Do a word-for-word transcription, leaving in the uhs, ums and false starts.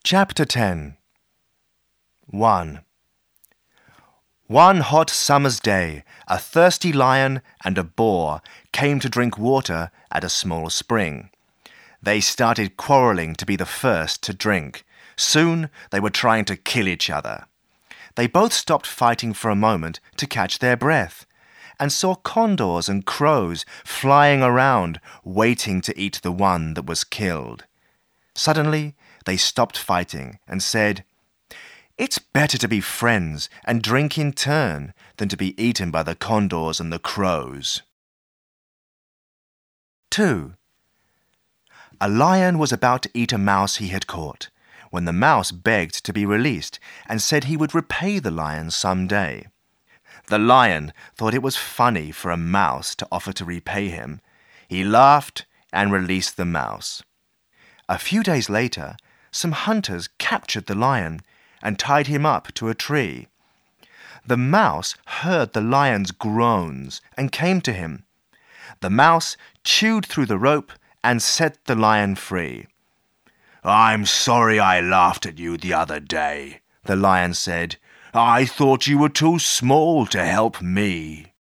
Chapter ten. one. One hot summer's day, a thirsty lion and a boar came to drink water at a small spring. They started quarreling to be the first to drink. Soon they were trying to kill each other. They both stopped fighting for a moment to catch their breath, and saw condors and crows flying around, waiting to eat the one that was killed. Suddenly, they stopped fighting and said, "It's better to be friends and drink in turn than to be eaten by the condors and the crows." two. A lion was about to eat a mouse he had caught, when the mouse begged to be released and said he would repay the lion some day. The lion thought it was funny for a mouse to offer to repay him. He laughed and released the mouse. A few days later, some hunters captured the lion and tied him up to a tree. The mouse heard the lion's groans and came to him. The mouse chewed through the rope and set the lion free. "I'm sorry I laughed at you the other day," the lion said. "I thought you were too small to help me."